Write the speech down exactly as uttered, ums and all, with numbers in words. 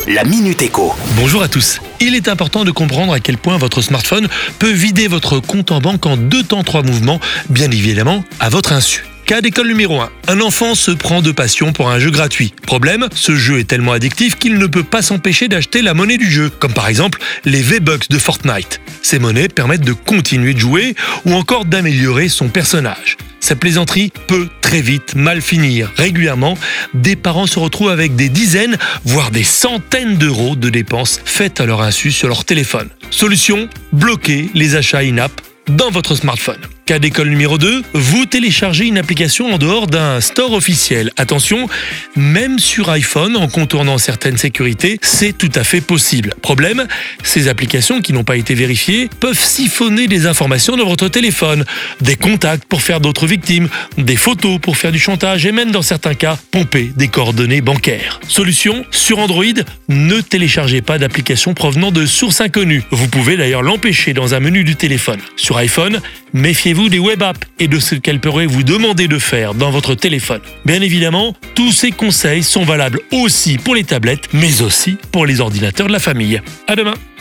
la Minute Éco. Bonjour à tous. Il est important de comprendre à quel point votre smartphone peut vider votre compte en banque en deux temps trois mouvements, bien évidemment à votre insu. Cas d'école numéro un. Un enfant se prend de passion pour un jeu gratuit. Problème, ce jeu est tellement addictif qu'il ne peut pas s'empêcher d'acheter la monnaie du jeu, comme par exemple les V-Bucks de Fortnite. Ces monnaies permettent de continuer de jouer ou encore d'améliorer son personnage. Cette plaisanterie peut très vite mal finir. Régulièrement, des parents se retrouvent avec des dizaines, voire des centaines d'euros de dépenses faites à leur insu sur leur téléphone. Solution, bloquer les achats in-app dans votre smartphone. Cas d'école numéro deux, vous téléchargez une application en dehors d'un store officiel. Attention, même sur iPhone, en contournant certaines sécurités, c'est tout à fait possible. Problème, ces applications qui n'ont pas été vérifiées peuvent siphonner des informations dans votre téléphone, des contacts pour faire d'autres victimes, des photos pour faire du chantage et même dans certains cas, pomper des coordonnées bancaires. Solution, sur Android, ne téléchargez pas d'applications provenant de sources inconnues. Vous pouvez d'ailleurs l'empêcher dans un menu du téléphone. Sur iPhone, méfiez-vous des web apps et de ce qu'elles pourraient vous demander de faire dans votre téléphone. Bien évidemment, tous ces conseils sont valables aussi pour les tablettes, mais aussi pour les ordinateurs de la famille. À demain!